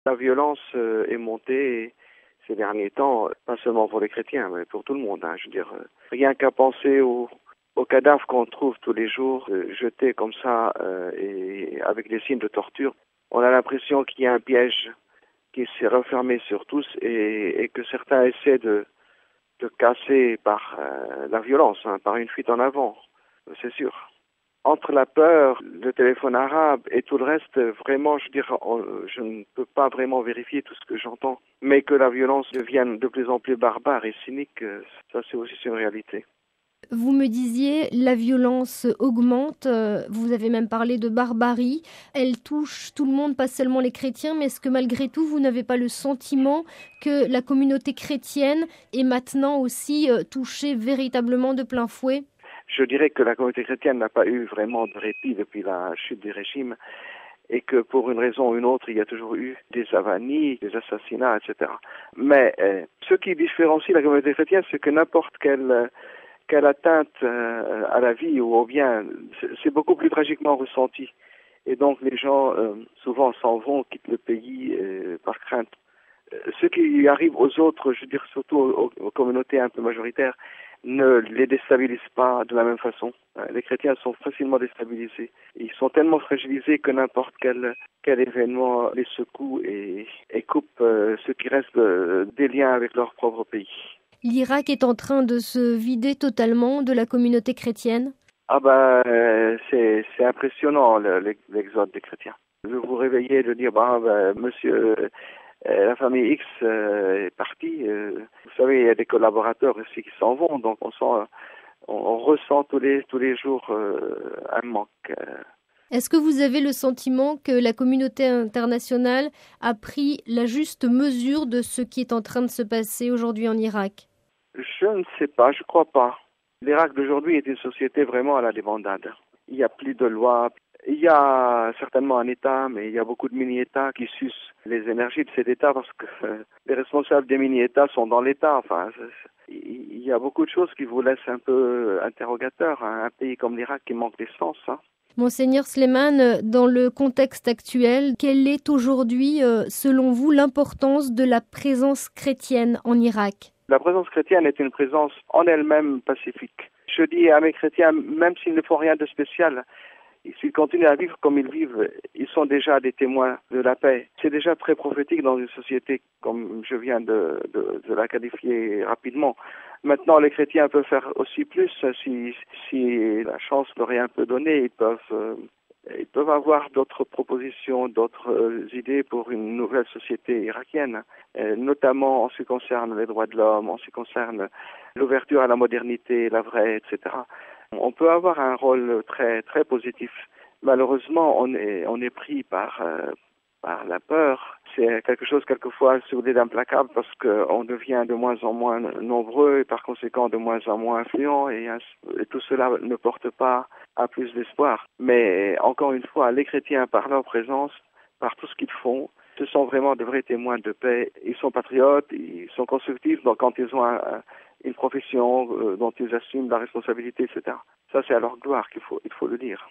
La violence est montée ces derniers temps, pas seulement pour les chrétiens, mais pour tout le monde. Je veux dire, rien qu'à penser aux cadavres qu'on trouve tous les jours, jetés comme ça et avec des signes de torture. On a l'impression qu'il y a un piège qui s'est refermé sur tous et que certains essaient de casser par la violence, par une fuite en avant, c'est sûr. Entre la peur, le téléphone arabe et tout le reste, vraiment, je ne peux pas vraiment vérifier tout ce que j'entends. Mais que la violence devienne de plus en plus barbare et cynique, ça c'est aussi une réalité. Vous me disiez, la violence augmente, vous avez même parlé de barbarie, elle touche tout le monde, pas seulement les chrétiens, mais est-ce que malgré tout, vous n'avez pas le sentiment que la communauté chrétienne est maintenant aussi touchée véritablement de plein fouet ? Je dirais que la communauté chrétienne n'a pas eu vraiment de répit depuis la chute du régime et que pour une raison ou une autre, il y a toujours eu des avanies, des assassinats, etc. Mais ce qui différencie la communauté chrétienne, c'est que n'importe quelle atteinte à la vie ou au bien, c'est beaucoup plus tragiquement ressenti. Et donc les gens souvent s'en vont, quittent le pays par crainte. Ce qui arrive aux autres, je veux dire surtout aux communautés un peu majoritaires, ne les déstabilise pas de la même façon. Les chrétiens sont facilement déstabilisés. Ils sont tellement fragilisés que n'importe quel événement les secoue et coupe ce qui reste des liens avec leur propre pays. L'Irak est en train de se vider totalement de la communauté chrétienne ? C'est impressionnant l'exode des chrétiens. De vous réveiller et de dire monsieur, la famille X est partie. Vous savez, il y a des collaborateurs aussi qui s'en vont, donc on ressent tous les jours un manque. Est-ce que vous avez le sentiment que la communauté internationale a pris la juste mesure de ce qui est en train de se passer aujourd'hui en Irak ? Je ne sais pas, je crois pas. L'Irak d'aujourd'hui est une société vraiment à la débandade. Il n'y a plus de loi. Il y a certainement un État, mais il y a beaucoup de mini-États qui sucent les énergies de cet État parce que les responsables des mini-États sont dans l'État. Enfin, il y a beaucoup de choses qui vous laissent un peu interrogateur. Un pays comme l'Irak qui manque d'essence. Monseigneur Slimane, dans le contexte actuel, quelle est aujourd'hui, selon vous, l'importance de la présence chrétienne en Irak ? La présence chrétienne est une présence en elle-même pacifique. Je dis à mes chrétiens, même s'ils ne font rien de spécial, s'ils continuent à vivre comme ils vivent, ils sont déjà des témoins de la paix. C'est déjà très prophétique dans une société comme je viens de la qualifier rapidement. Maintenant, les chrétiens peuvent faire aussi plus si la chance leur est un peu donnée. Ils peuvent avoir d'autres propositions, d'autres idées pour une nouvelle société irakienne, notamment en ce qui concerne les droits de l'homme, en ce qui concerne l'ouverture à la modernité, la vraie, etc. On peut avoir un rôle très très positif. Malheureusement, on est pris par la peur. C'est quelque chose quelquefois soudé d'implacable parce qu'on devient de moins en moins nombreux et par conséquent de moins en moins influents et tout cela ne porte pas à plus d'espoir. Mais encore une fois, les chrétiens par leur présence, par tout ce qu'ils font, ce sont vraiment de vrais témoins de paix. Ils sont patriotes, ils sont constructifs donc quand ils ont une profession dont ils assument la responsabilité, etc. Ça, c'est à leur gloire il faut le dire.